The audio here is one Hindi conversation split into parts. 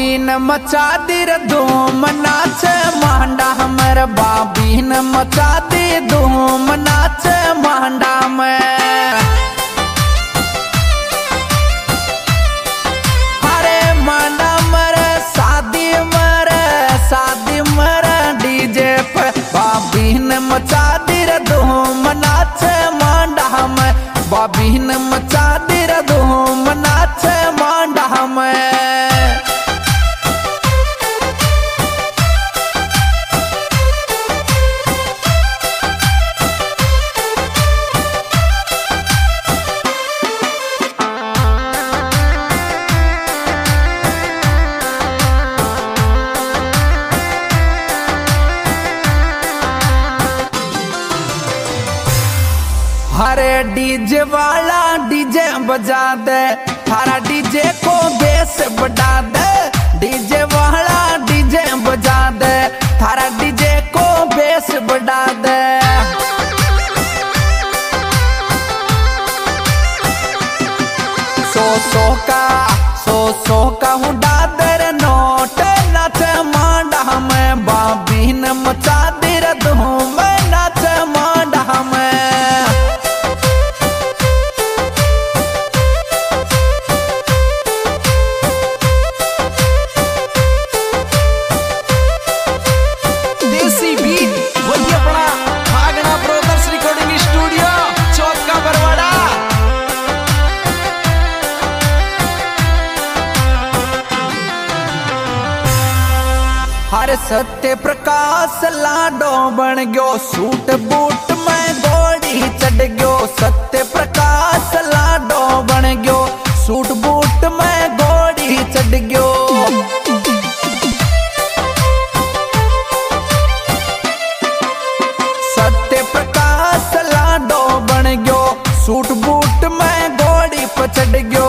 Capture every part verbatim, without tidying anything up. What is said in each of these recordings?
बाबीन मचा दिर धूम नाच मांडा हमर बाबीन मचा दी धूम नाच मांडा में अरे मांडा मर शादी मर शादी मर डीजे पे बाबीन मचा दिर धूम नाच मांडा में बाबीन मचा दिर धूम नाच मांडा में हरे डीजे वाला डीजे बजा दे थारा डीजे को बेस बढ़ा दे डीजे वाला डीजे बजा दे थारा डीजे को बेस बढ़ा दे सो सो का सो सो का उड़ा दे नोट नाच मांडा में बाबीन मचा दे धूम नाच मांडा में हर सत्य प्रकाश लाडो बन गयो सूट बूट में घोड़ी चढ़ गयो सत्य प्रकाश लाडो बन गयो सूट बूट में घोड़ी चढ़ गयो सत्य प्रकाश लाडो बन गयो सूट बूट में घोड़ी पर चढ़ गयो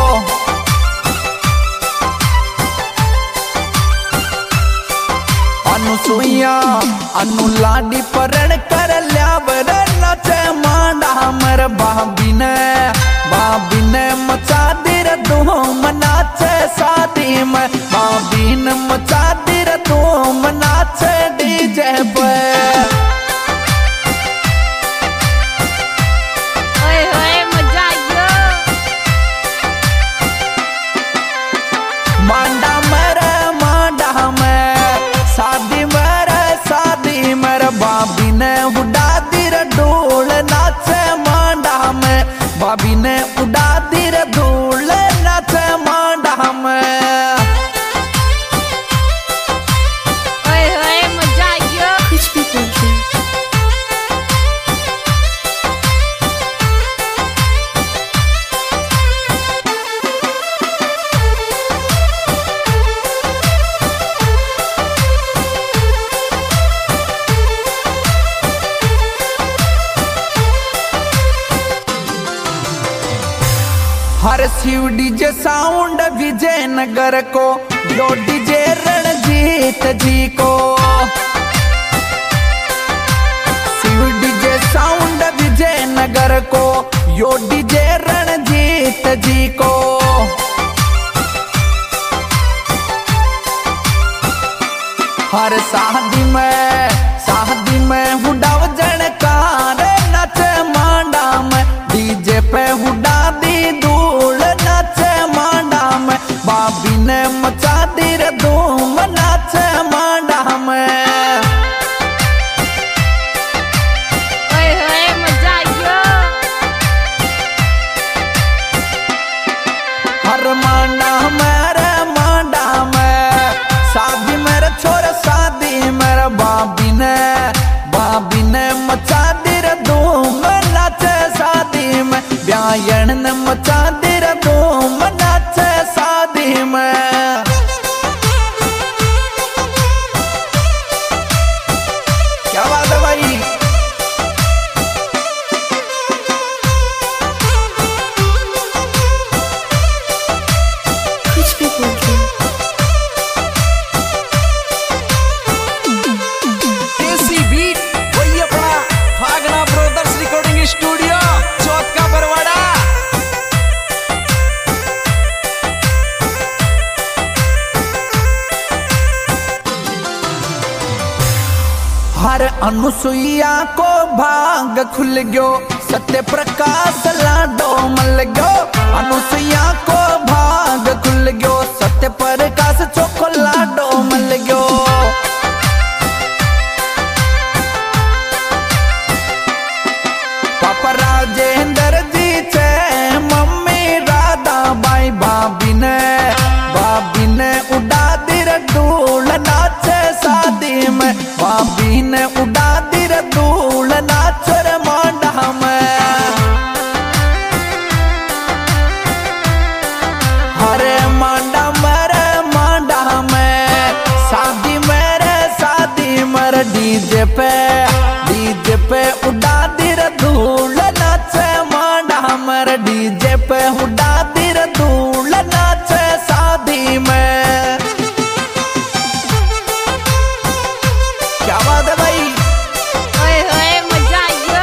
अनुसुईया अनु लाडी परण कर लिया बर नाच मांडा हमर बाबी ने बाबी ने मचा दिर धूम नाच शादी में बाबी ने मचा दिर धूम नाच डीजे पे मांडा मर मांडा में शादी मर शादी मर बाबी ने उड़ा दिर धूल नाच मांडा में बाबी ने उड़ा दिर धूल नाच मांडा में ओए ओए मजा आ गया कुछ भी बोलते हर शिव डीजे साउंड विजयनगर को यो डीजे रणजीत जी को शिव डीजे साउंड विजयनगर को यो डीजे रणजीत जी को हर शादी में शादी में उड़ाव जनकार नच मांडा में डीजे पे उड़ा दी धूल नाच मांडा में बाबी ने मचा दिर धूम नाच मांडा में ओए ओए मजा आ गया हर मांडा मेरे मांडा में शादी मेरे छोर शादी मेरे बाबी ने बाबी ने मचा दिर धूम नाच शादी में ब्यायन ने मचा दिर धूम नाच शादी में क्या बात है भाई कुछ भी बोलते देसी बीट वही अपना भागना ब्रदर्स रिकॉर्डिंग स्टूडियो चौथ का बरवाड़ा हर अनुसुईया को भाग खुल गयो, सत्य प्रकाश लाडो मल गयो। अनुसुईया को भाग खुल गयो, सत्य प्रकाश चोखो लाडो मल गयो। पापा राजेंद्र जी छे, मम्मी राधा बाई भाभी ने भाभी ने उड़ा दिर धूल नाचे शादी में। भाभी ने उड़ा दिर धूल नाचर मांडा में। हरे मांडा मेरे मांडा में, शादी मेरे शादी मेरे। डीजे पे डीजे पे उड़ा दिर धूल नाचे मांडा मेरे। डीजे पे उड़ा दिर धूल नाचे शादी में। क्या बात है भाई, ओए होए मजा आ गया।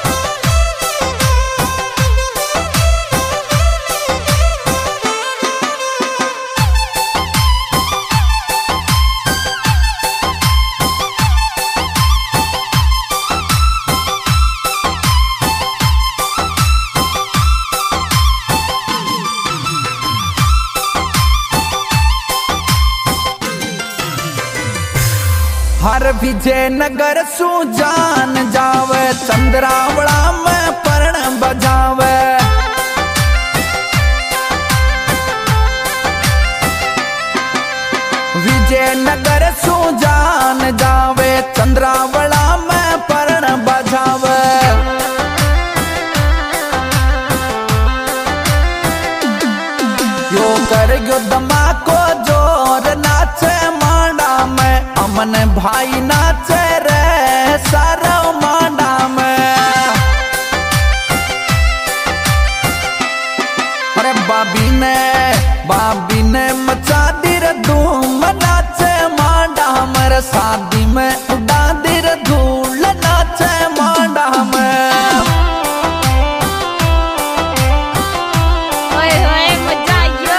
हर विजयनगर सुजान जावे, चंद्रावड़ा में पर्ण बजावे। विजयनगर सुजान जावे, चंद्रावड़ा में पर्ण बजावे। यो कर गयो धमाको जोर नाचे मांडा में। अमन भाई नाचे रे सारा मांडा में। अरे बाबी ने बाबी ने मचा दिर धूम नाचे मांडा मेरे। शादी में उड़ा दिर धूल नाचे मांडा में। ओए होए मजा आ गया।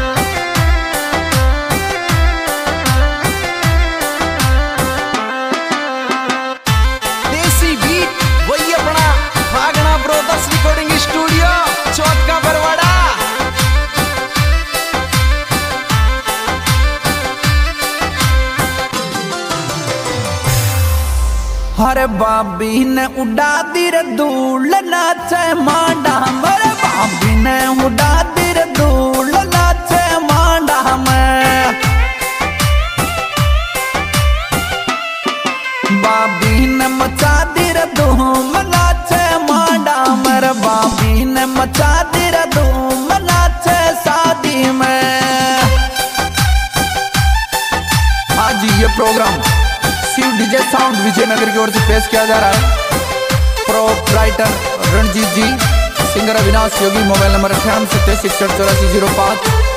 देसी बीट वही अपना भागना ब्रोदर्स रिकॉर्डिंग स्टूडियो चौथ का बरवाड़ा। हरे बाबी ने उड़ा दिर धूल नाचे मांडा मेरे। बाबी ने उड़ा दिर धूल नाचे मांडा में। बाबी ने मचा दिर धूम नाचे मांडा मेरे। बाबी ने मचा दिर धूम नाचे शादी में। आज ये programme Shiv DJ sound Vijayanagar की ओर से पेश किया जा रहा है। Proprietor Ranjeet ji, singer Avinash Yogi. Mobile number अठावन सत्ताईस इकसठ चौरासी जीरो पाँच।